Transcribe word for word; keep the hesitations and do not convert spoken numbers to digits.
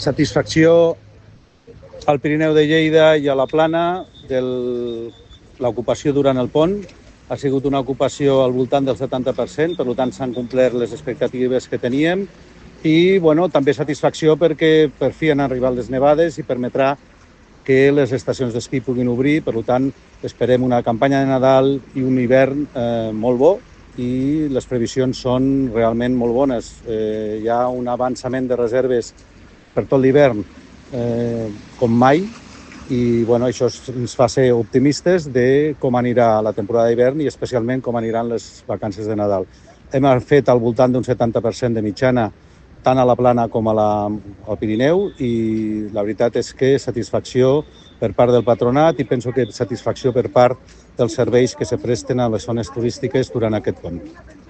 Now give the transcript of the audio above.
Satisfacció al Pirineu de Lleida i a la Plana de l'ocupació durant el pont. Ha sigut una ocupació al voltant del setanta per cent, per tant s'han complert les expectatives que teníem i bueno, també satisfacció perquè per fi han arribat les nevades i permetrà que les estacions d'esquí puguin obrir. Per tant, esperem una campanya de Nadal i un hivern eh, molt bo i les previsions són realment molt bones. Eh, hi ha un avançament de reserves per tot l'hivern eh, com mai i bueno, això ens fa ser optimistes de com anirà la temporada d'hivern i especialment com aniran les vacances de Nadal. Hem fet al voltant d'un setanta per cent de mitjana tant a la Plana com a la, al Pirineu i la veritat és que satisfacció per part del patronat i penso que satisfacció per part dels serveis que se presten a les zones turístiques durant aquest pont.